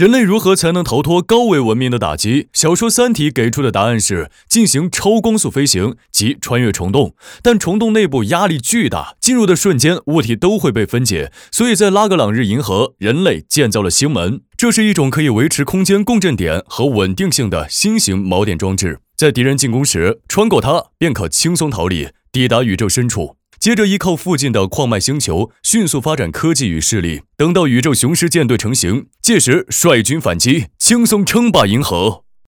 人类如何才能逃脱高维文明的打击？小说《三体》给出的答案是进行超光速飞行及穿越虫洞，但虫洞内部压力巨大，进入的瞬间物体都会被分解，所以在拉格朗日银河，人类建造了星门。这是一种可以维持空间共振点和稳定性的新型锚点装置，在敌人进攻时，穿过它便可轻松逃离，抵达宇宙深处。接着依靠附近的矿脉星球迅速发展科技与势力，等到宇宙雄狮舰队成型，届时率军反击，轻松称霸银河。